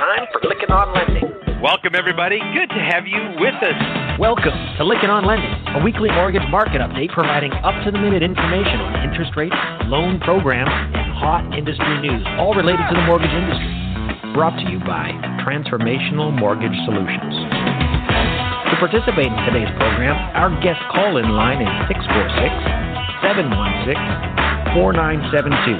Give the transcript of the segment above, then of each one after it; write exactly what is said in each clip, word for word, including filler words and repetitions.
time for Lykken on Lending. Welcome, everybody. Good to have you with us. Welcome to Lykken on Lending, a weekly mortgage market update providing up-to-the-minute information on interest rates, loan programs, and hot industry news, all related to the mortgage industry. Brought to you by Transformational Mortgage Solutions. To participate in today's program, our guest call-in line is six four six, seven one six, four nine seven two.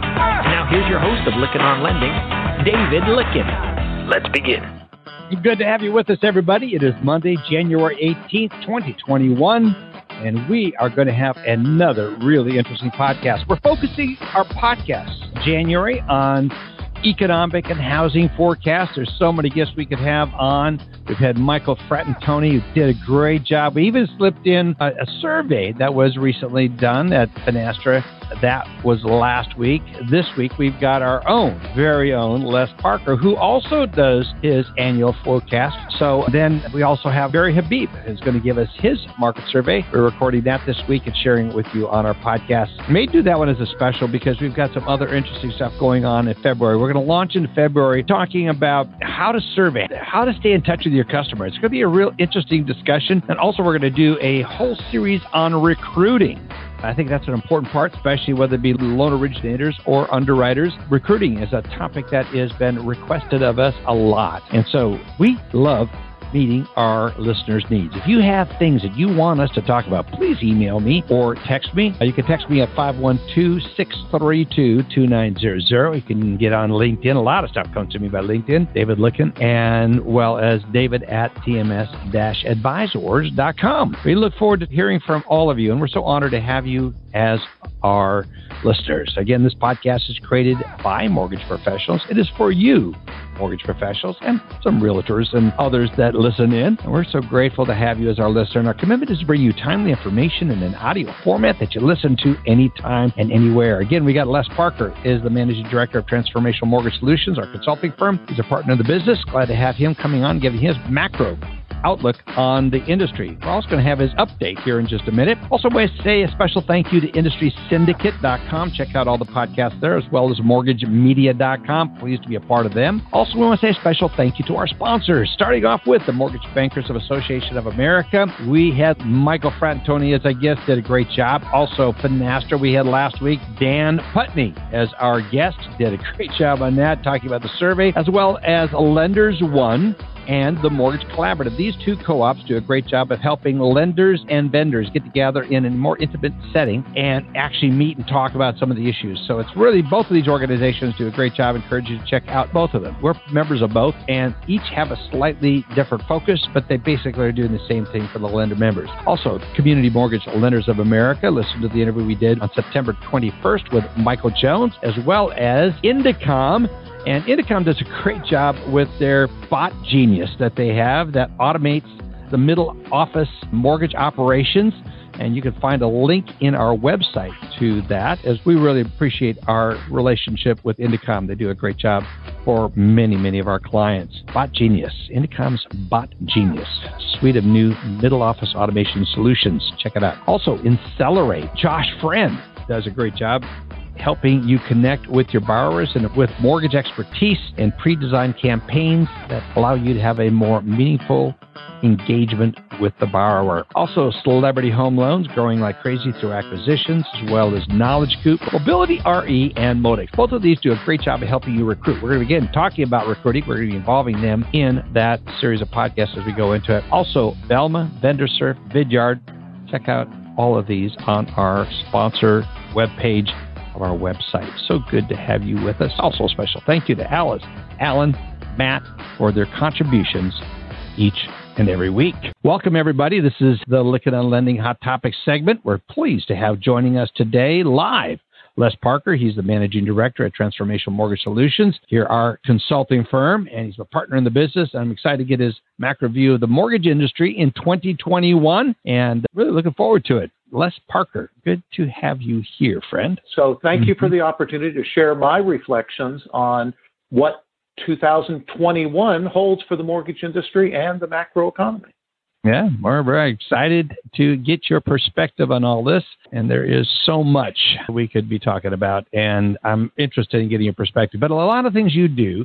Now here's your host of Lykken on Lending, David Lykken. Let's begin. Good to have you with us, everybody. It is Monday, January eighteenth, twenty twenty-one, and we are going to have another really interesting podcast. We're focusing our podcast, January, on economic and housing forecasts. There's so many guests we could have on. We've had Michael Fratantoni, who did a great job. We even slipped in a, a survey that was recently done at Finastra. That was last week. This week, we've got our own, very own Les Parker, who also does his annual forecast. So then we also have Barry Habib, who's going to give us his market survey. We're recording that this week and sharing it with you on our podcast. We may do that one as a special because we've got some other interesting stuff going on in February. We're going to launch in February talking about how to survey, how to stay in touch with your customer. It's going to be a real interesting discussion. And also we're going to do a whole series on recruiting. I think that's an important part, especially whether it be loan originators or underwriters. Recruiting is a topic that has been requested of us a lot. And so we love meeting our listeners' needs. If you have things that you want us to talk about, please email me or text me. You can text me at five one two, six three two, two nine zero zero. You can get on LinkedIn. A lot of stuff comes to me by LinkedIn, David Lykken, and well as David at T M S advisors dot com. We look forward to hearing from all of you, and we're so honored to have you as our listeners. Again, this podcast is created by mortgage professionals. It is for you, mortgage professionals, and some realtors and others that listen in. And we're so grateful to have you as our listener. And our commitment is to bring you timely information in an audio format that you listen to anytime and anywhere. Again, we got Les Parker, is the Managing Director of Transformational Mortgage Solutions, our consulting firm. He's a partner in the business. Glad to have him coming on, giving his macro outlook on the industry. We're also going to have his update here in just a minute. Also, I want to say a special thank you to industry syndicate dot com. Check out all the podcasts there, as well as mortgage media dot com. Pleased to be a part of them. Also, we want to say a special thank you to our sponsors, starting off with the Mortgage Bankers of Association of America. We had Michael Fratantoni as our guest, did a great job. Also, Finastra, we had last week Dan Putney as our guest, did a great job on that, talking about the survey, as well as Lenders One and the Mortgage Collaborative. These two co-ops do a great job of helping lenders and vendors get together in a more intimate setting and actually meet and talk about some of the issues. So it's really, both of these organizations do a great job. I encourage you to check out both of them. We're members of both, and each have a slightly different focus, but they basically are doing the same thing for the lender members. Also, Community Mortgage Lenders of America. Listen to the interview we did on September twenty-first with Michael Jones, as well as Indicom. And Indicom does a great job with their Bot Genius that they have that automates the middle office mortgage operations. And you can find a link in our website to that, as we really appreciate our relationship with Indicom. They do a great job for many, many of our clients. Bot Genius, Indicom's Bot Genius, suite of new middle office automation solutions. Check it out. Also, Incelerate. Josh Friend does a great job helping you connect with your borrowers and with mortgage expertise and pre-designed campaigns that allow you to have a more meaningful engagement with the borrower. Also, Celebrity Home Loans, growing like crazy through acquisitions, as well as Knowledge Coop, Mobility R E, and Modix. Both of these do a great job of helping you recruit. We're going to begin talking about recruiting. We're going to be involving them in that series of podcasts as we go into it. Also, Velma, VendorSurf, Vidyard. Check out all of these on our sponsor webpage of our website. So good to have you with us. Also, a special thank you to Alice, Alan, Matt for their contributions each and every week. Welcome, everybody. This is the Lykken on Lending Hot Topics segment. We're pleased to have joining us today live Les Parker. He's the Managing Director at Transformational Mortgage Solutions, here our consulting firm, and he's a partner in the business. I'm excited to get his macro view of the mortgage industry in twenty twenty-one, and really looking forward to it. Les Parker, good to have you here, friend. So thank you for the opportunity to share my reflections on what two thousand twenty-one holds for the mortgage industry and the macro economy. Yeah, we're very excited to get your perspective on all this. And there is so much we could be talking about. And I'm interested in getting your perspective. But a lot of things you do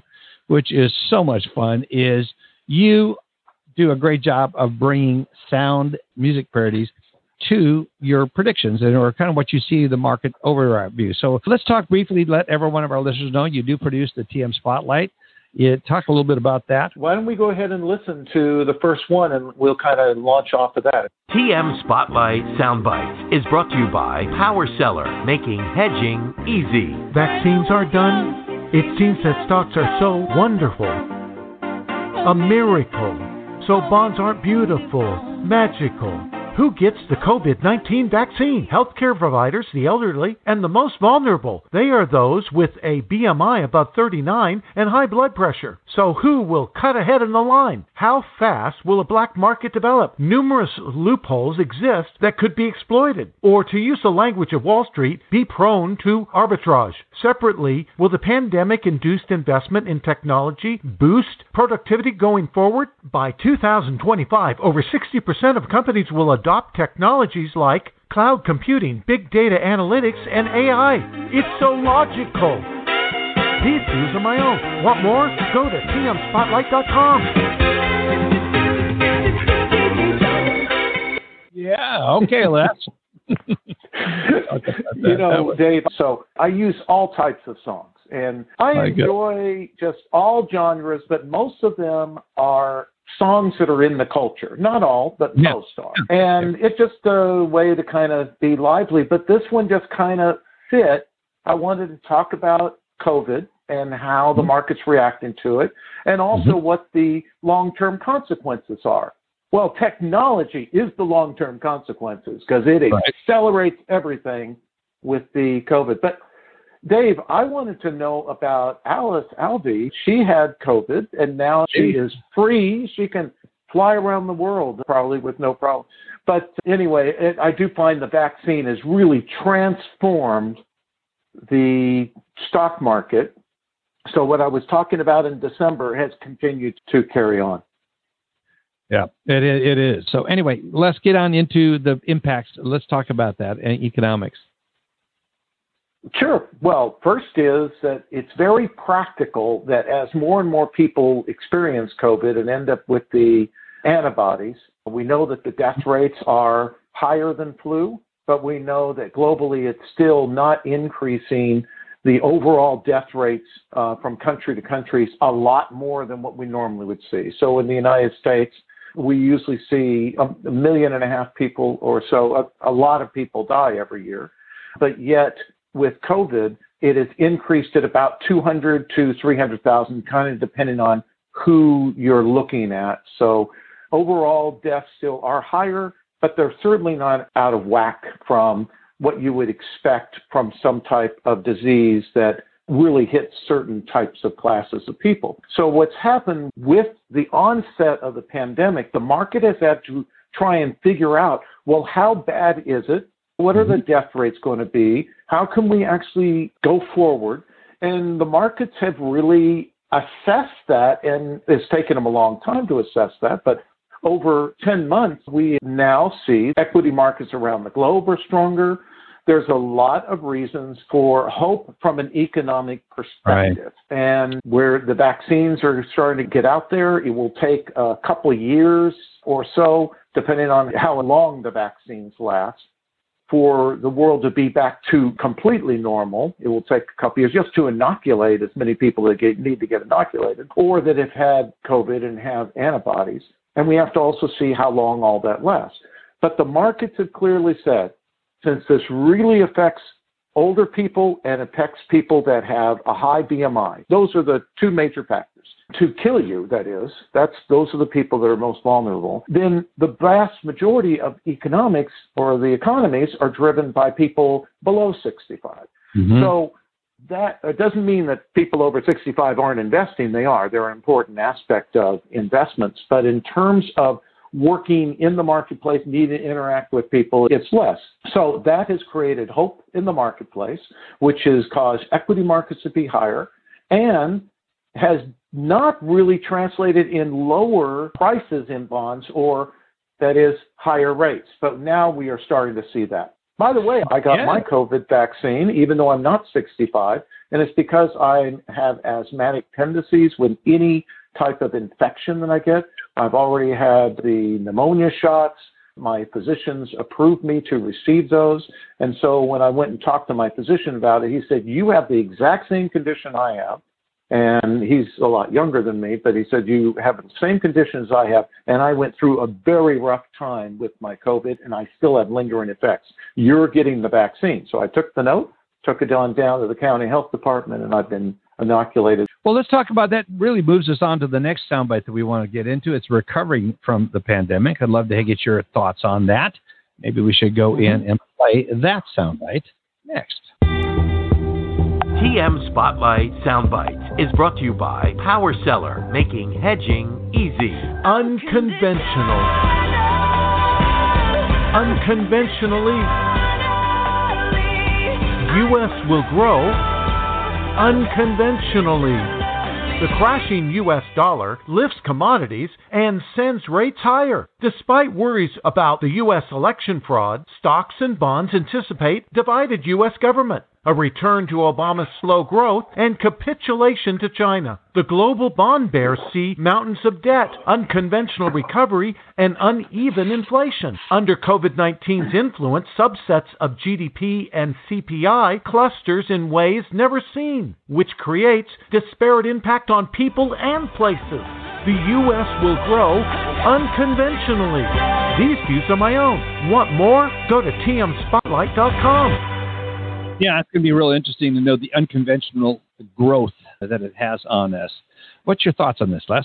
which is so much fun, is you do a great job of bringing sound music parodies to your predictions and or kind of what you see the market overview. So let's talk briefly, let every one of our listeners know you do produce the T M Spotlight. You talk a little bit about that. Why don't we go ahead and listen to the first one, and we'll kind of launch off of that. T M Spotlight Soundbites is brought to you by Power Seller, making hedging easy. Vaccines are done. It seems that stocks are so wonderful. A miracle. So bonds aren't beautiful, magical. Who gets the COVID nineteen vaccine? Healthcare providers, the elderly, and the most vulnerable. They are those with a B M I above thirty-nine and high blood pressure. So who will cut ahead in the line? How fast will a black market develop? Numerous loopholes exist that could be exploited. Or to use the language of Wall Street, be prone to arbitrage. Separately, will the pandemic-induced investment in technology boost productivity going forward? By two thousand twenty-five, over sixty percent of companies will adopt technologies like cloud computing, big data analytics, and A I. It's so logical. These views are my own. Want more? Go to T M spotlight dot com. Yeah, okay, Les. You know, Dave, so I use all types of songs, and I enjoy just all genres, but most of them are songs that are in the culture. Not all, but yeah. most are. And it's just a way to kind of be lively. But this one just kind of fit. I wanted to talk about COVID and how the market's reacting to it, and also mm-hmm. what the long-term consequences are. Well, technology is the long-term consequences because it right. accelerates everything with the COVID. But Dave, I wanted to know about Alice Alvey. She had COVID, and now she is free. She can fly around the world, probably with no problem. But anyway, it, I do find the vaccine has really transformed the stock market. So what I was talking about in December has continued to carry on. Yeah, it, it is. So anyway, let's get on into the impacts. Let's talk about that and economics. Sure. Well, first is that it's very practical that as more and more people experience COVID and end up with the antibodies, we know that the death rates are higher than flu, but we know that globally it's still not increasing the overall death rates uh, from country to country a lot more than what we normally would see. So in the United States, we usually see a million and a half people or so, a, a lot of people die every year, but yet with COVID, it has increased at about two hundred to three hundred thousand, kind of depending on who you're looking at. So overall deaths still are higher, but they're certainly not out of whack from what you would expect from some type of disease that really hits certain types of classes of people. So what's happened with the onset of the pandemic, the market has had to try and figure out, well, how bad is it? What are the death rates going to be? How can we actually go forward? And the markets have really assessed that, and it's taken them a long time to assess that, but over ten months, we now see equity markets around the globe are stronger. There's a lot of reasons for hope from an economic perspective. Right. And where the vaccines are starting to get out there, it will take a couple of years or so, depending on how long the vaccines last, for the world to be back to completely normal. It will take a couple years just to inoculate as many people that get, need to get inoculated, or that have had COVID and have antibodies. And we have to also see how long all that lasts. But the markets have clearly said, since this really affects older people and affects people that have a high B M I, those are the two major factors. To kill you, that is, that's those are the people that are most vulnerable. Then the vast majority of economics or the economies are driven by people below sixty-five. Mm-hmm. So that it doesn't mean that people over sixty-five aren't investing. They are. They're an important aspect of investments. But in terms of working in the marketplace, needing to interact with people, it's less. So that has created hope in the marketplace, which has caused equity markets to be higher and has not really translated in lower prices in bonds, or that is higher rates. But now we are starting to see that. By the way, I got Yeah. my COVID vaccine, even though I'm not sixty-five, and it's because I have asthmatic tendencies with any type of infection that I get. I've already had the pneumonia shots. My physicians approved me to receive those. And so when I went and talked to my physician about it, he said, you have the exact same condition I have. And he's a lot younger than me, but he said, you have the same conditions I have. And I went through a very rough time with my COVID, and I still have lingering effects. You're getting the vaccine. So I took the note, took it on down to the county health department, and I've been inoculated. Well, let's talk about that. Really moves us on to the next soundbite that we want to get into. It's recovering from the pandemic. I'd love to get your thoughts on that. Maybe we should go in and play that soundbite next. T M Spotlight Soundbites is brought to you by Power Seller, making hedging easy. Unconventional. Unconventionally. U S will grow unconventionally. The crashing U S dollar lifts commodities and sends rates higher. Despite worries about the U S election fraud, stocks and bonds anticipate divided U S government, a return to Obama's slow growth, and capitulation to China. The global bond bears see mountains of debt, unconventional recovery, and uneven inflation. Under COVID nineteen's influence, subsets of G D P and C P I clusters in ways never seen, which creates disparate impact on people and places. The U S will grow unconventionally. These views are my own. Want more? Go to T M spotlight dot com. Yeah, it's going to be real interesting to know the unconventional growth that it has on us. What's your thoughts on this, Les?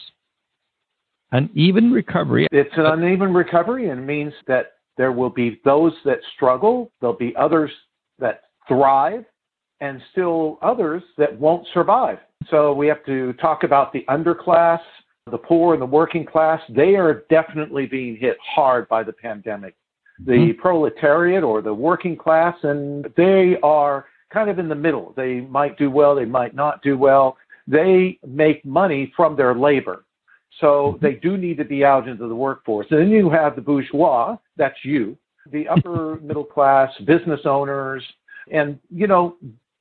Uneven recovery. It's an uneven recovery, and means that there will be those that struggle, there'll be others that thrive, and still others that won't survive. So we have to talk about the underclass, the poor and the working class. They are definitely being hit hard by the pandemic. The mm-hmm. proletariat or the working class, and they are kind of in the middle. They might do well, they might not do well. They make money from their labor. So they do need to be out into the workforce. And then you have the bourgeois, that's you, the upper middle class, business owners. And, you know,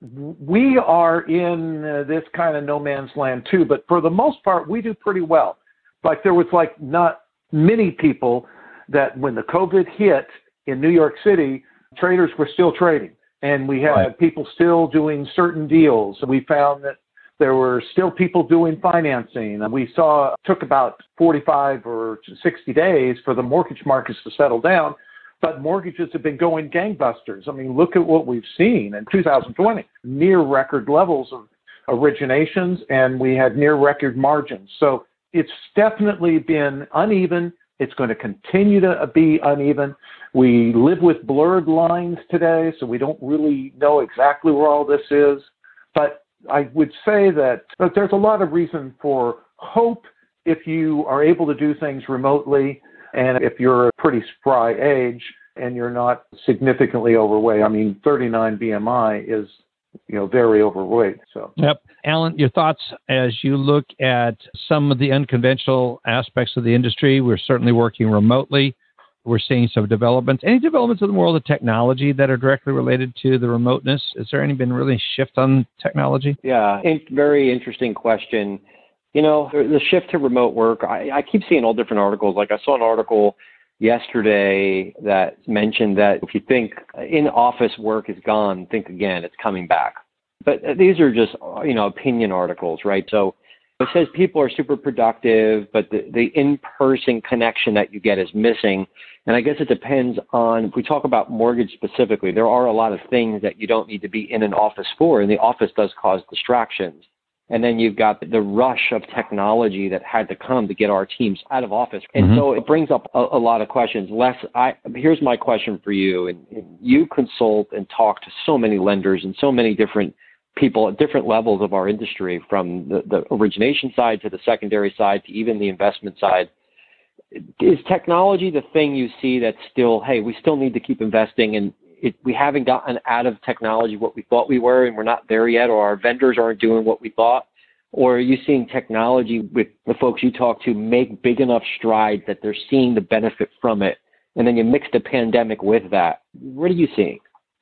we are in uh, this kind of no man's land too, but for the most part, we do pretty well. Like there was like not many people that when the COVID hit in New York City, traders were still trading. And we had right. people still doing certain deals. We found that there were still people doing financing. We saw it took about forty-five or sixty days for the mortgage markets to settle down, but mortgages have been going gangbusters. I mean, look at what we've seen in two thousand twenty, near record levels of originations, and we had near record margins. So it's definitely been uneven. It's going to continue to be uneven. We live with blurred lines today, so we don't really know exactly where all this is. But I would say that, that there's a lot of reason for hope if you are able to do things remotely and if you're a pretty spry age and you're not significantly overweight. I mean, thirty-nine B M I is, you know, very overweight. So. Yep. Alan, your thoughts as you look at some of the unconventional aspects of the industry? We're certainly working remotely. We're seeing some developments. Any developments in the world of technology that are directly related to the remoteness? Has there any been really shift on technology? Yeah, very interesting question. You know, the shift to remote work, I, I keep seeing all different articles. Like I saw an article yesterday that mentioned that if you think in-office work is gone, think again, it's coming back. But these are just, you know, opinion articles, right? So it says people are super productive, but the, the in-person connection that you get is missing. And I guess it depends on, if we talk about mortgage specifically, there are a lot of things that you don't need to be in an office for, and the office does cause distractions. And then you've got the rush of technology that had to come to get our teams out of office. And mm-hmm. so it brings up a, a lot of questions. Les, I, here's my question for you. And, and you consult and talk to so many lenders and so many different people at different levels of our industry, from the, the origination side to the secondary side to even the investment side. Is technology the thing you see that's still, hey, we still need to keep investing, and it, we haven't gotten out of technology what we thought we were, and we're not there yet, or our vendors aren't doing what we thought? Or are you seeing technology with the folks you talk to make big enough strides that they're seeing the benefit from it, and then you mixed a pandemic with that. What are you seeing?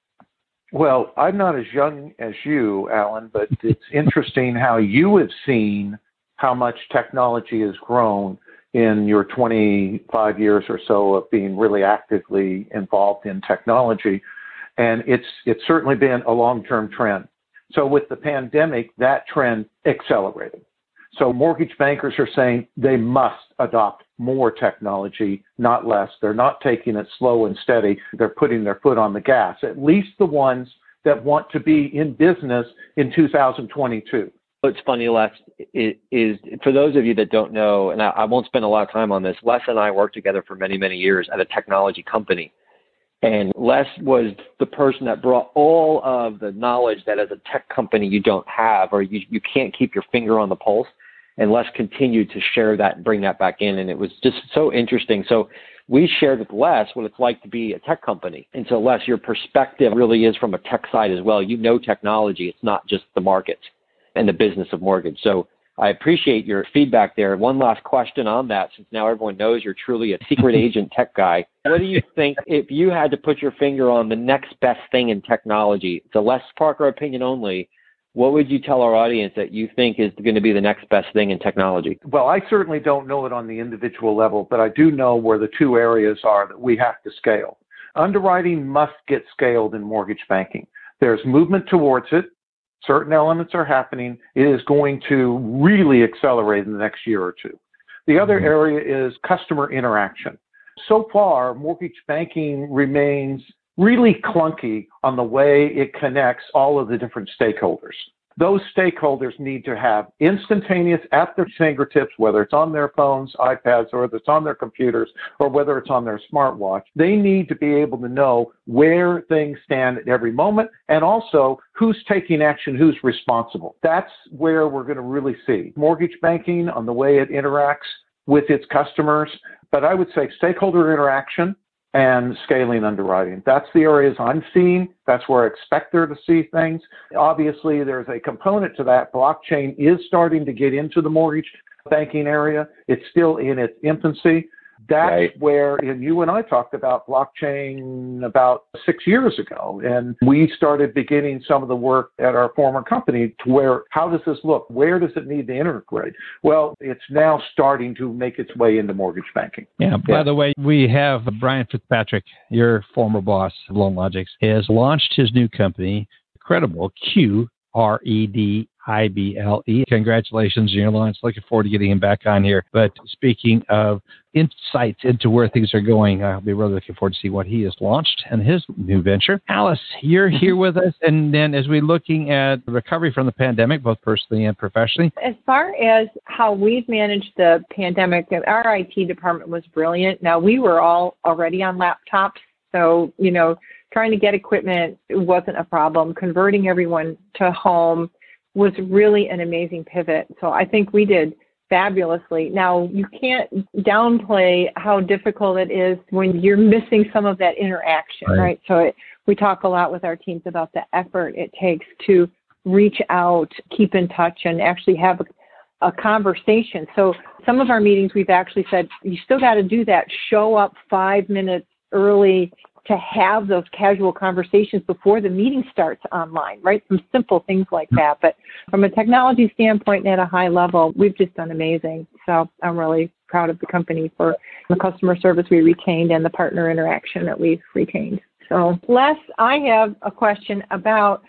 Well, I'm not as young as you, Alan, but it's interesting how you have seen how much technology has grown in your twenty-five years or so of being really actively involved in technology. And it's it's certainly been a long-term trend. So with the pandemic, that trend accelerated. So mortgage bankers are saying they must adopt more technology, not less. They're not taking it slow and steady. They're putting their foot on the gas, at least the ones that want to be in business in two thousand twenty-two. What's funny, Les, is, is for those of you that don't know, and I, I won't spend a lot of time on this, Les and I worked together for many, many years at a technology company. And Les was the person that brought all of the knowledge that as a tech company you don't have, or you, you can't keep your finger on the pulse. And Les continued to share that and bring that back in. And it was just so interesting. So we shared with Les what it's like to be a tech company. And so Les, your perspective really is from a tech side as well. You know technology. It's not just the markets and the business of mortgage. So I appreciate your feedback there. One last question on that, since now everyone knows you're truly a secret agent tech guy. What do you think, if you had to put your finger on the next best thing in technology, it's a Les Parker opinion only, what would you tell our audience that you think is going to be the next best thing in technology? Well, I certainly don't know it on the individual level, but I do know where the two areas are that we have to scale. Underwriting must get scaled in mortgage banking. There's movement towards it. Certain elements are happening. It is going to really accelerate in the next year or two. The other area is customer interaction. So far, mortgage banking remains really clunky on the way it connects all of the different stakeholders. Those stakeholders need to have instantaneous at their fingertips, whether it's on their phones, iPads, or whether it's on their computers, or whether it's on their smartwatch. They need to be able to know where things stand at every moment, and also who's taking action, who's responsible. That's where we're going to really see mortgage banking on the way it interacts with its customers. But I would say stakeholder interaction and scaling underwriting. That's the areas I'm seeing. That's where I expect there to see things. Obviously, there's a component to that. Blockchain is starting to get into the mortgage banking area. It's still in its infancy. That's right. Where, and you and I talked about blockchain about six years ago, and we started beginning some of the work at our former company to where, how does this look? Where does it need to integrate? Well, it's now starting to make its way into mortgage banking. Yeah, by yeah. the way, we have Brian Fitzpatrick, your former boss of LoanLogix, has launched his new company, Credible, Q R E D I B L E. Congratulations on your launch. Looking forward to getting him back on here. But speaking of insights into where things are going, I'll be really looking forward to see what he has launched and his new venture. Alice, you're here with us. And then as we're looking at the recovery from the pandemic, both personally and professionally. As far as how we've managed the pandemic, our I T department was brilliant. Now, we were all already on laptops. So, you know, trying to get equipment wasn't a problem. Converting everyone to home was really an amazing pivot. So I think we did fabulously. Now, you can't downplay how difficult it is when you're missing some of that interaction, right? right? So it, we talk a lot with our teams about the effort it takes to reach out, keep in touch, and actually have a, a conversation. So some of our meetings, we've actually said, you still got to do that. Show up five minutes early to have those casual conversations before the meeting starts online, right? Some simple things like that. But from a technology standpoint and at a high level, we've just done amazing. So I'm really proud of the company for the customer service we retained and the partner interaction that we've retained. So Les, I have a question about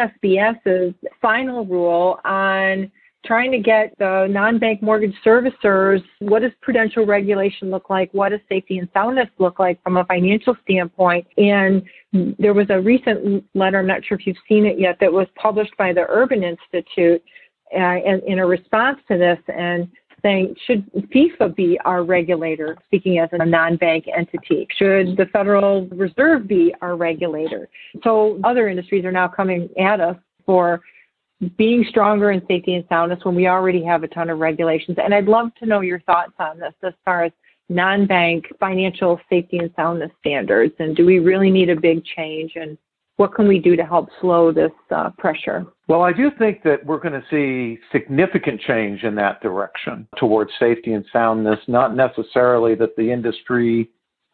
CSBS's final rule on trying to get the non-bank mortgage servicers, what does prudential regulation look like? What does safety and soundness look like from a financial standpoint? And there was a recent letter, I'm not sure if you've seen it yet, that was published by the Urban Institute uh, in, in a response to this, and saying, should FIFA be our regulator, speaking as a non-bank entity? Should the Federal Reserve be our regulator? So other industries are now coming at us for being stronger in safety and soundness when we already have a ton of regulations. And I'd love to know your thoughts on this as far as non-bank financial safety and soundness standards. And do we really need a big change? And what can we do to help slow this uh, pressure? Well, I do think that we're going to see significant change in that direction towards safety and soundness, not necessarily that the industry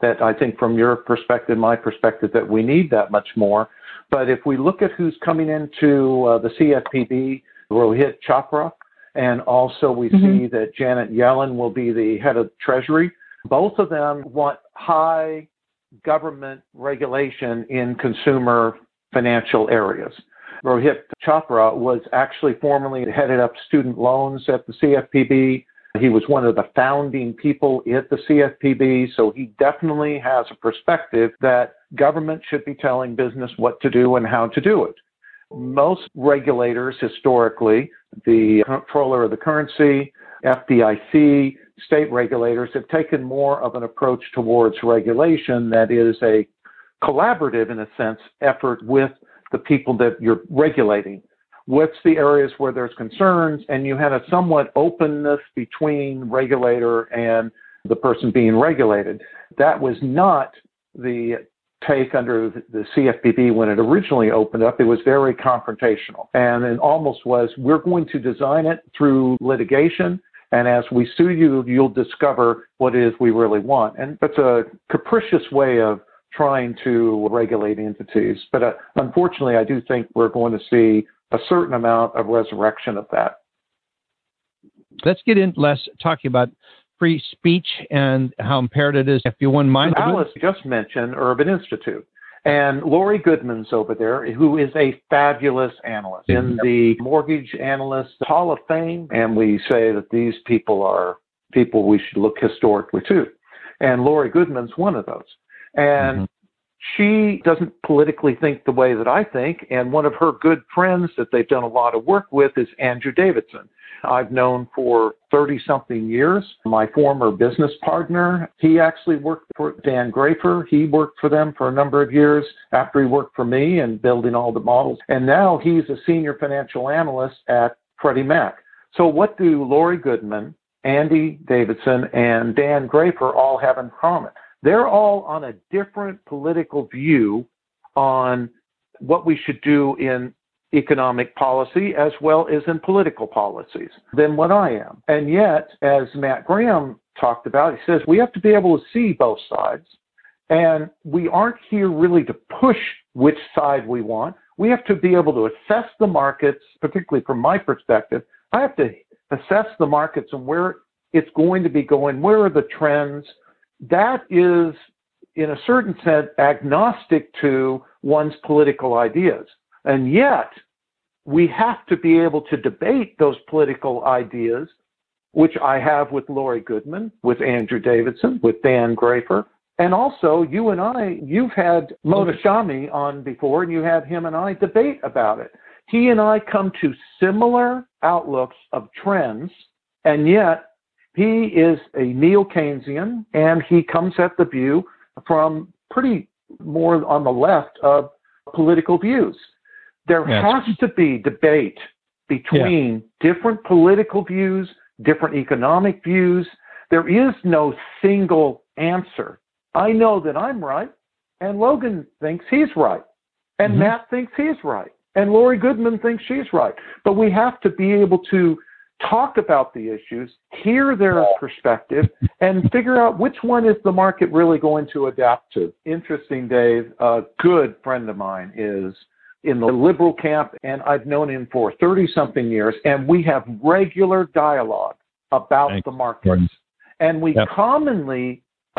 that I think from your perspective, my perspective, that we need that much more. But if we look at who's coming into uh, the C F P B, Rohit Chopra, and also we mm-hmm. see that Janet Yellen will be the head of Treasury, both of them want high government regulation in consumer financial areas. Rohit Chopra was actually formerly headed up student loans at the C F P B. He was one of the founding people at the C F P B, so he definitely has a perspective that government should be telling business what to do and how to do it. Most regulators historically, the Comptroller of the Currency, F D I C, state regulators have taken more of an approach towards regulation that is a collaborative, in a sense, effort with the people that you're regulating. What's the areas where there's concerns, and you had a somewhat openness between regulator and the person being regulated. That was not the take under the C F P B when it originally opened up. It was very confrontational, and it almost was, we're going to design it through litigation, and as we sue you, you'll discover what it is we really want. And that's a capricious way of trying to regulate entities. But uh, unfortunately, I do think we're going to see a certain amount of resurrection of that. Let's get in, Les, talking about free speech and how imperative it is. If you wouldn't mind. Alice just mentioned Urban Institute. And Lori Goodman's over there, who is a fabulous analyst in the Mortgage Analyst Hall of Fame. And we say that these people are people we should look historically to. And Lori Goodman's one of those. And mm-hmm. she doesn't politically think the way that I think. And one of her good friends that they've done a lot of work with is Andrew Davidson. I've known for thirty-something years. My former business partner, he actually worked for Dan Grafer. He worked for them for a number of years after he worked for me and building all the models. And now he's a senior financial analyst at Freddie Mac. So what do Lori Goodman, Andy Davidson, and Dan Grafer all have in common? They're all on a different political view on what we should do in economic policy as well as in political policies than what I am. And yet, as Matt Graham talked about, he says we have to be able to see both sides. And we aren't here really to push which side we want. We have to be able to assess the markets, particularly from my perspective. I have to assess the markets and where it's going to be going, where are the trends. That is, in a certain sense, agnostic to one's political ideas. And yet, we have to be able to debate those political ideas, which I have with Lori Goodman, with Andrew Davidson, with Dan Grafer. And also, you and I, you've had Mohtashami on before, and you had him and I debate about it. He and I come to similar outlooks of trends, and yet he is a neo-Keynesian, and he comes at the view from pretty more on the left of political views. There yes. has to be debate between yeah. different political views, different economic views. There is no single answer. I know that I'm right, and Logan thinks he's right, and mm-hmm. Matt thinks he's right, and Lori Goodman thinks she's right. But we have to be able to talk about the issues, hear their perspective, and figure out which one is the market really going to adapt to. Interesting, Dave. A good friend of mine is in the liberal camp, and I've known him for thirty-something years, and we have regular dialogue about Thanks. the markets. And we yep. commonly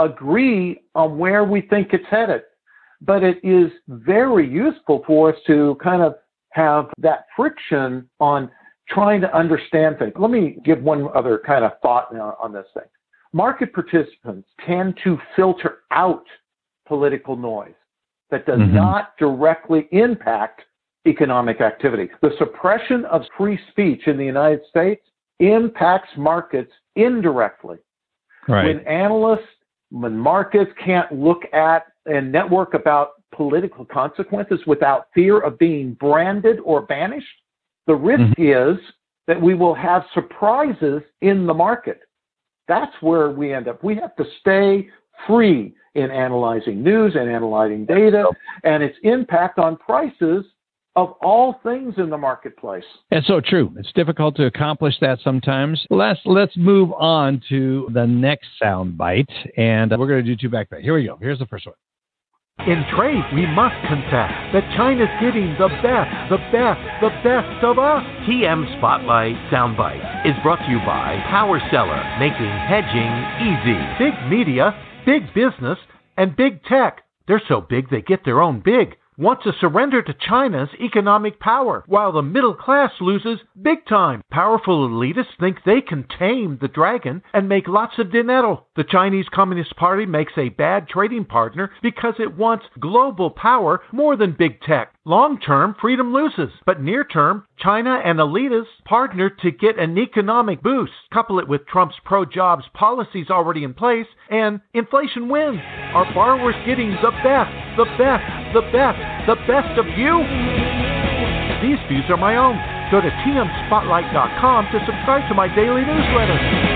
agree on where we think it's headed. But it is very useful for us to kind of have that friction on trying to understand things. Let me give one other kind of thought now on this thing. Market participants tend to filter out political noise that does mm-hmm. not directly impact economic activity. The suppression of free speech in the United States impacts markets indirectly. Right. When analysts, when markets can't look at and network about political consequences without fear of being branded or banished, the risk mm-hmm. is that we will have surprises in the market. That's where we end up. We have to stay free in analyzing news and analyzing data and its impact on prices of all things in the marketplace. It's so true. It's difficult to accomplish that sometimes. Let's let's move on to the next sound bite, and we're going to do two back to back. Here we go. Here's the first one. In trade, we must confess that China's getting the best, the best, the best of us. T M Spotlight Soundbite is brought to you by Power Seller, making hedging easy. Big media, big business, and big tech. They're so big they get their own big. Want to surrender to China's economic power, while the middle class loses big time. Powerful elitists think they can tame the dragon and make lots of dinero. The Chinese Communist Party makes a bad trading partner because it wants global power more than big tech. Long-term, freedom loses, but near-term, China and elitists partner to get an economic boost. Couple it with Trump's pro-jobs policies already in place, and inflation wins. Are borrowers getting the best, the best, the best, the best of you? These views are my own. Go to T M Spotlight dot com to subscribe to my daily newsletter.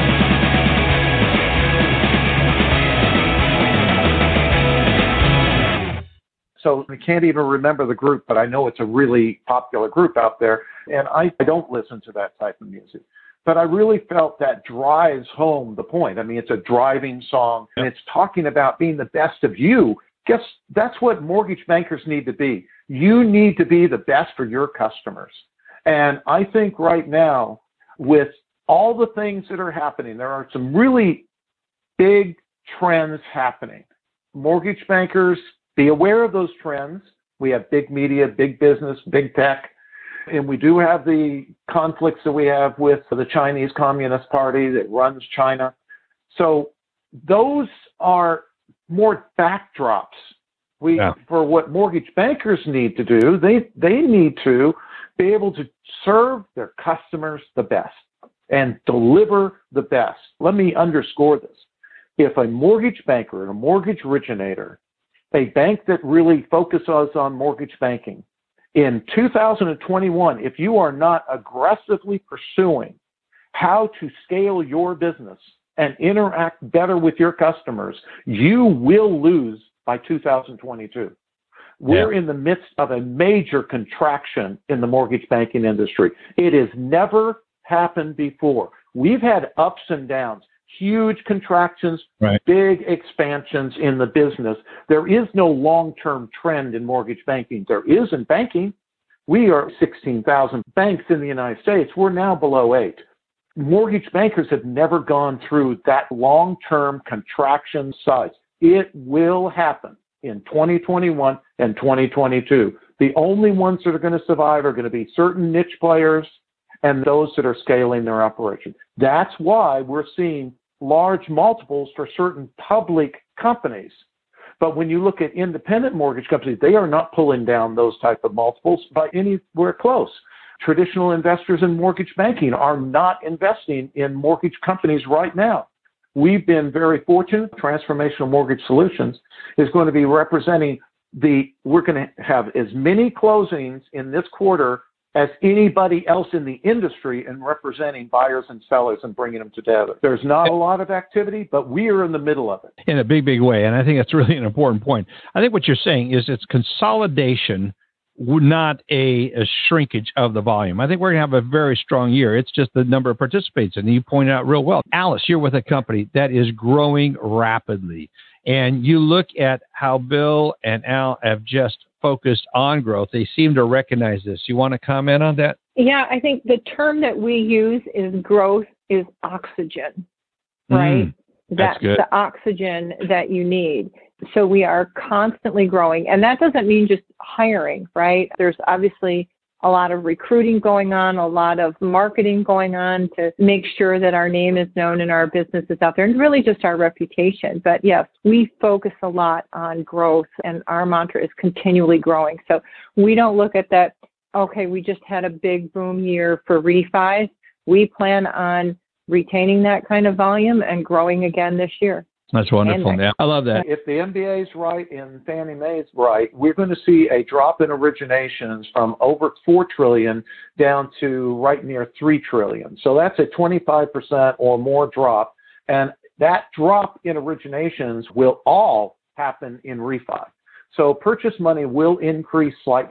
So I can't even remember the group, but I know it's a really popular group out there, and I, I don't listen to that type of music. But I really felt that drives home the point. I mean, it's a driving song, and it's talking about being the best of you. Guess that's what mortgage bankers need to be. You need to be the best for your customers. And I think right now, with all the things that are happening, there are some really big trends happening. Mortgage bankers, be aware of those trends. We have big media, big business, big tech, and we do have the conflicts that we have with the Chinese Communist Party that runs China. So those are more backdrops. We, yeah. For what mortgage bankers need to do, they, they need to be able to serve their customers the best and deliver the best. Let me underscore this. If a mortgage banker and a mortgage originator, a bank that really focuses on mortgage banking, in two thousand twenty-one, if you are not aggressively pursuing how to scale your business and interact better with your customers, you will lose by two thousand twenty-two. We're yeah. in the midst of a major contraction in the mortgage banking industry. It has never happened before. We've had ups and downs. Huge contractions, right. Big expansions in the business. There is no long-term trend in mortgage banking. There is in banking. We are sixteen thousand banks in the United States. We're now below eight. Mortgage bankers have never gone through that long-term contraction size. It will happen in twenty twenty-one and twenty twenty-two. The only ones that are going to survive are going to be certain niche players and those that are scaling their operation. That's why we're seeing large multiples for certain public companies. But when you look at independent mortgage companies, they are not pulling down those type of multiples by anywhere close. Traditional investors in mortgage banking are not investing in mortgage companies right now. We've been very fortunate. Transformational Mortgage Solutions is going to be representing the, we're going to have as many closings in this quarter as anybody else in the industry in representing buyers and sellers and bringing them together. There's not a lot of activity, but we are in the middle of it. In a big, big way, and I think that's really an important point. I think what you're saying is it's consolidation, not a, a shrinkage of the volume. I think we're going to have a very strong year. It's just the number of participants, and you pointed out real well. Alice, you're with a company that is growing rapidly, and you look at how Bill and Al have just focused on growth. They seem to recognize this. You want to comment on that? Yeah, I think the term that we use is growth is oxygen, right? Mm, that's, that's good. The oxygen that you need. So we are constantly growing. And that doesn't mean just hiring, right? There's obviously a lot of recruiting going on, a lot of marketing going on to make sure that our name is known and our business is out there, and really just our reputation. But yes, we focus a lot on growth, and our mantra is continually growing. So we don't look at that, okay, we just had a big boom year for refis. We plan on retaining that kind of volume and growing again this year. That's wonderful. Yeah, I love that. If the M B A is right and Fannie Mae is right, we're going to see a drop in originations from over four trillion down to right near three trillion. So that's a twenty-five percent or more drop. And that drop in originations will all happen in refi. So purchase money will increase slightly.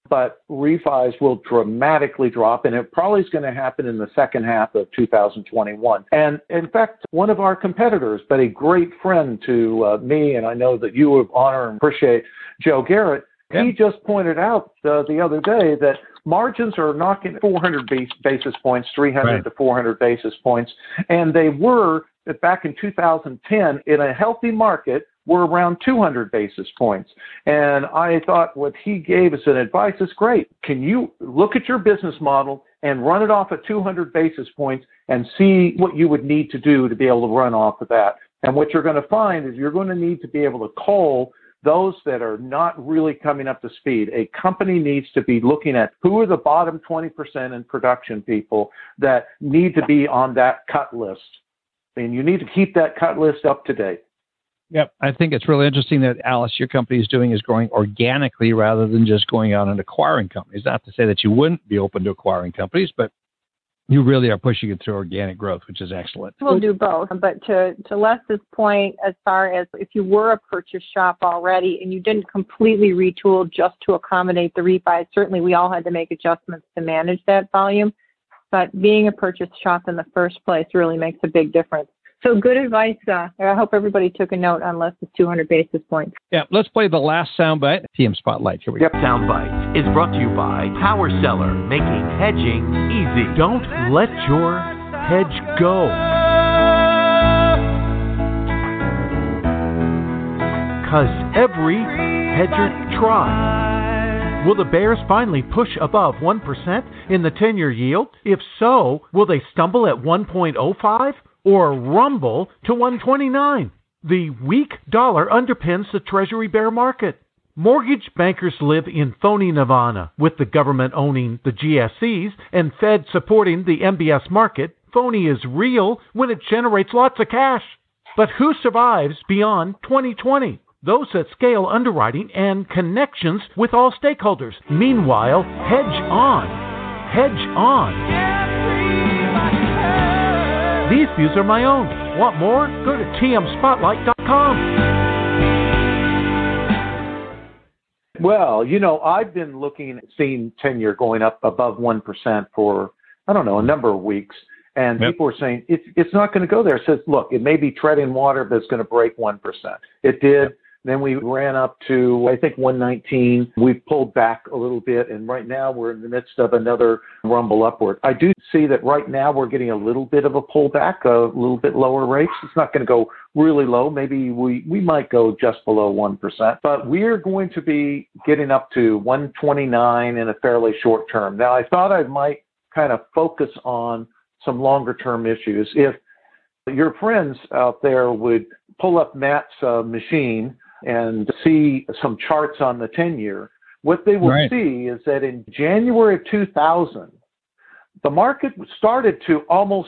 but refis will dramatically drop, and it probably is going to happen in the second half of two thousand twenty-one. And in fact, one of our competitors, but a great friend to uh, me, and I know that you would honor and appreciate, Joe Garrett, yeah. He just pointed out uh, the other day that margins are knocking four hundred basis points, three hundred right. to four hundred basis points, and they were back in two thousand ten in a healthy market were around two hundred basis points. And I thought what he gave us an advice is great. Can you look at your business model and run it off at two hundred basis points and see what you would need to do to be able to run off of that? And what you're going to find is you're going to need to be able to call those that are not really coming up to speed. A company needs to be looking at who are the bottom twenty percent in production people that need to be on that cut list. And you need to keep that cut list up to date. Yep. I think it's really interesting that, Alice, your company is doing is growing organically rather than just going out and acquiring companies. Not to say that you wouldn't be open to acquiring companies, but you really are pushing it through organic growth, which is excellent. We'll do both. But to, to Les's point, as far as if you were a purchase shop already and you didn't completely retool just to accommodate the refi, certainly we all had to make adjustments to manage that volume. But being a purchase shop in the first place really makes a big difference. So good advice. Uh, I hope everybody took a note on Les's two hundred basis points. Yeah, let's play the last soundbite. T M Spotlight. Here we go. Yep. Soundbite is brought to you by Power Seller, making hedging easy. Don't let your hedge go. Because every hedger tries. Will the bears finally push above one percent in the ten-year yield? If so, will they stumble at one point oh five? Or rumble to one twenty-nine. The weak dollar underpins the Treasury bear market. Mortgage bankers live in phony nirvana, with the government owning the G S Es and Fed supporting the M B S market. Phony is real when it generates lots of cash. But who survives beyond twenty twenty? Those that scale underwriting and connections with all stakeholders. Meanwhile, hedge on. Hedge on. These views are my own. Want more? Go to T M spotlight dot com. Well, you know, I've been looking, seeing ten-year going up above one percent for, I don't know, a number of weeks. And yep. people are saying, it's, it's not going to go there. It says, look, it may be treading water, but it's going to break one percent. It did. Yep. Then we ran up to, I think, one nineteen. We've pulled back a little bit, and right now we're in the midst of another rumble upward. I do see that right now we're getting a little bit of a pullback, a little bit lower rates. It's not going to go really low. Maybe we, we might go just below one percent, but we're going to be getting up to one twenty-nine in a fairly short term. Now, I thought I might kind of focus on some longer term issues. If your friends out there would pull up Matt's uh, machine and see some charts on the ten-year, what they will right. see is that in January of two thousand, the market started to almost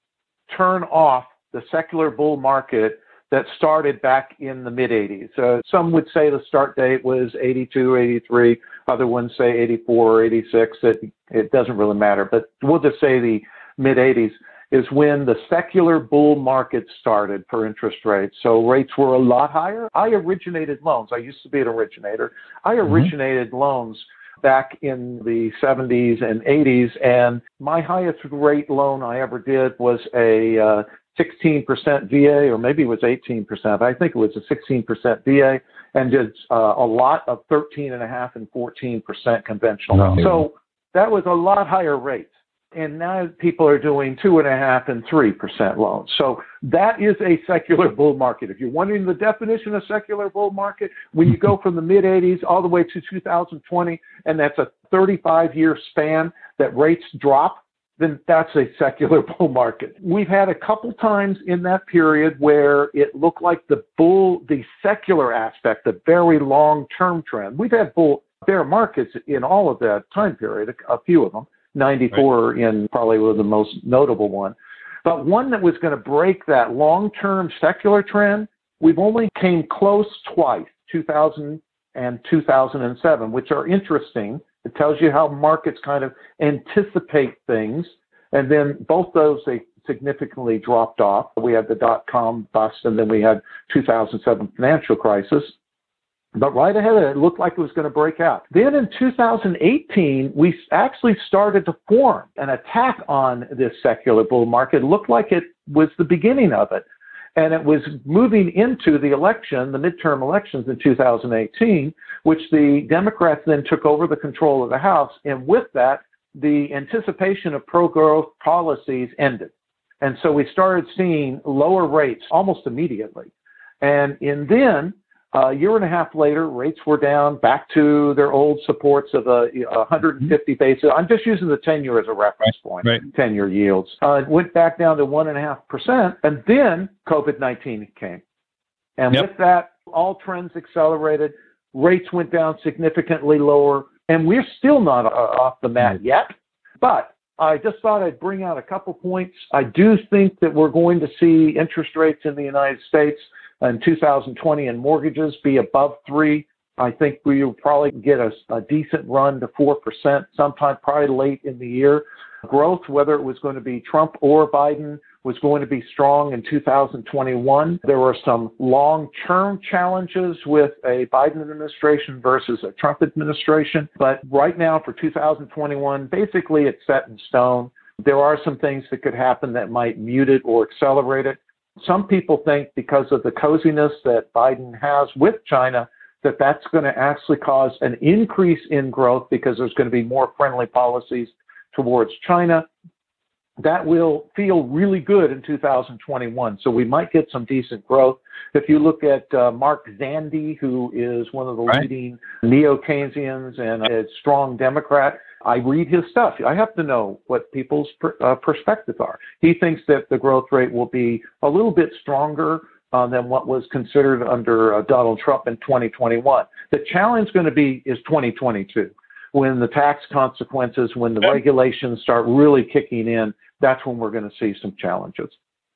turn off the secular bull market that started back in the mid-eighties. Uh, some would say the start date was eighty-two, eighty-three. Other ones say eighty-four or eighty-six. It, it doesn't really matter, but we'll just say the mid-eighties is when the secular bull market started for interest rates. So rates were a lot higher. I originated loans. I used to be an originator. I originated mm-hmm. loans back in the seventies and eighties, and my highest rate loan I ever did was a uh, sixteen percent V A, or maybe it was eighteen percent. I think it was a sixteen percent V A, and did uh, a lot of thirteen and a half and fourteen percent conventional. No. So that was a lot higher rates. And now people are doing two and a half and three percent loans. So that is a secular bull market. If you're wondering the definition of secular bull market, when you go from the mid eighties all the way to two thousand twenty, and that's a thirty-five year span that rates drop, then that's a secular bull market. We've had a couple times in that period where it looked like the bull, the secular aspect, the very long-term trend. We've had bull bear markets in all of that time period, a, a few of them. ninety-four right. in probably was the most notable one. But one that was going to break that long-term secular trend, we've only came close twice, two thousand and two thousand seven, which are interesting. It tells you how markets kind of anticipate things. And then both those, they significantly dropped off. We had the dot-com bust, and then we had two thousand seven financial crisis. But right ahead of it, it looked like it was going to break out. Then in two thousand eighteen, we actually started to form an attack on this secular bull market. It looked like it was the beginning of it. And it was moving into the election, the midterm elections in two thousand eighteen, which the Democrats then took over the control of the House. And with that, the anticipation of pro-growth policies ended. And so we started seeing lower rates almost immediately. And, and then a year and a half later, rates were down back to their old supports of a, a one hundred fifty basis. I'm just using the ten-year as a reference point, right. ten-year yields. Uh, it went back down to one point five percent, and then COVID nineteen came. And yep. with that, all trends accelerated. Rates went down significantly lower, and we're still not uh, off the mat yet. But I just thought I'd bring out a couple points. I do think that we're going to see interest rates in the United States in two thousand twenty and mortgages be above three. I think we will probably get a, a decent run to four percent sometime probably late in the year. Growth, whether it was going to be Trump or Biden, was going to be strong in two thousand twenty-one. There were some long-term challenges with a Biden administration versus a Trump administration. But right now for two thousand twenty-one, basically it's set in stone. There are some things that could happen that might mute it or accelerate it. Some people think because of the coziness that Biden has with China, that that's going to actually cause an increase in growth because there's going to be more friendly policies towards China. That will feel really good in two thousand twenty-one. So we might get some decent growth. If you look at uh, Mark Zandi, who is one of the right. leading neo-Keynesians and a strong Democrat, I read his stuff. I have to know what people's per, uh, perspectives are. He thinks that the growth rate will be a little bit stronger uh, than what was considered under uh, Donald Trump in twenty twenty-one. The challenge is going to be is twenty twenty-two, when the tax consequences, when the yep. regulations start really kicking in. That's when we're going to see some challenges.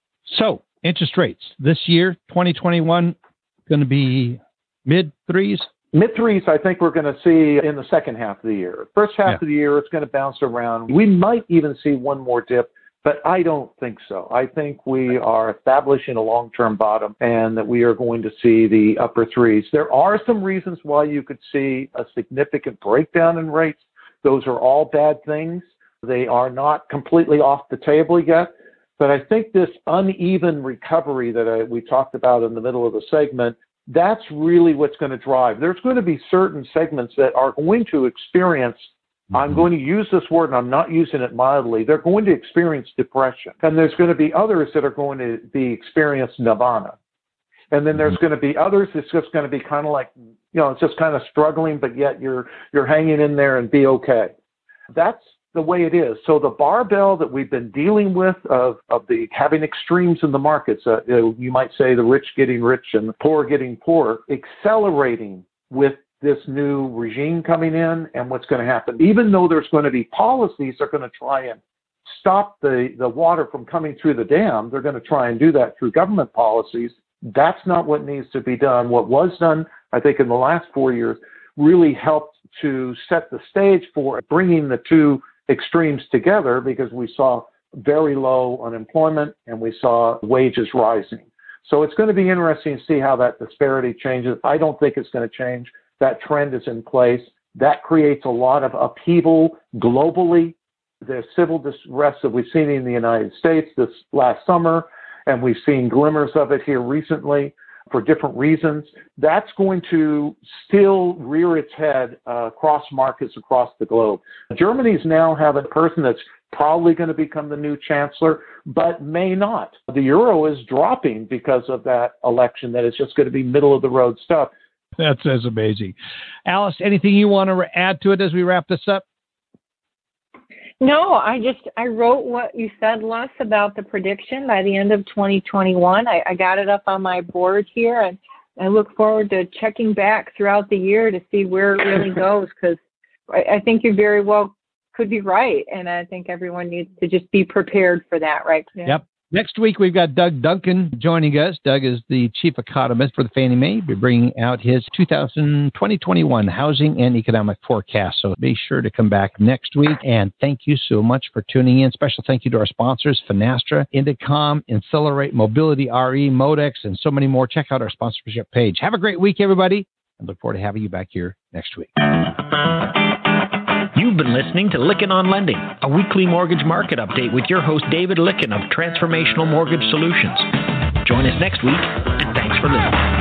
So interest rates this year, twenty twenty-one, going to be mid threes. Mid threes, I think we're going to see in the second half of the year. First half yeah. of the year, it's going to bounce around. We might even see one more dip, but I don't think so. I think we are establishing a long-term bottom and that we are going to see the upper threes. There are some reasons why you could see a significant breakdown in rates. Those are all bad things. They are not completely off the table yet. But I think this uneven recovery that I, we talked about in the middle of the segment, that's really what's going to drive. There's going to be certain segments that are going to experience, mm-hmm. I'm going to use this word and I'm not using it mildly, they're going to experience depression. And there's going to be others that are going to be experience nirvana. And then there's mm-hmm. going to be others that's just going to be kind of like, you know, it's just kind of struggling, but yet you're you're hanging in there and be okay. That's the way it is. So the barbell that we've been dealing with of, of the having extremes in the markets, uh, you might say the rich getting rich and the poor getting poor, accelerating with this new regime coming in and what's going to happen. Even though there's going to be policies that are going to try and stop the, the water from coming through the dam, they're going to try and do that through government policies. That's not what needs to be done. What was done, I think, in the last four years really helped to set the stage for bringing the two extremes together, because we saw very low unemployment and we saw wages rising. So it's going to be interesting to see how that disparity changes. I don't think it's going to change. That trend is in place. That creates a lot of upheaval globally. The civil unrest that we've seen in the United States this last summer, and we've seen glimmers of it here recently for different reasons, that's going to still rear its head uh, across markets across the globe. Germany's now have a person that's probably going to become the new chancellor, but may not. The euro is dropping because of that election, that is just going to be middle-of-the-road stuff. That's, that's amazing. Alice, anything you want to add to it as we wrap this up? No, I just, I wrote what you said, Les, about the prediction by the end of twenty twenty-one. I, I got it up on my board here, and I look forward to checking back throughout the year to see where it really goes, because I, I think you very well could be right, and I think everyone needs to just be prepared for that, right? Yeah. Yep. Next week, we've got Doug Duncan joining us. Doug is the chief economist for the Fannie Mae. We're bringing out his two thousand twenty twenty-one housing and economic forecast. So be sure to come back next week. And thank you so much for tuning in. Special thank you to our sponsors, Finastra, Indicom, Accelerate, Mobility R E, Modex, and so many more. Check out our sponsorship page. Have a great week, everybody. and look forward to having you back here next week. You've been listening to Lykken on Lending, a weekly mortgage market update with your host David Lykken of Transformational Mortgage Solutions. Join us next week, and thanks for listening.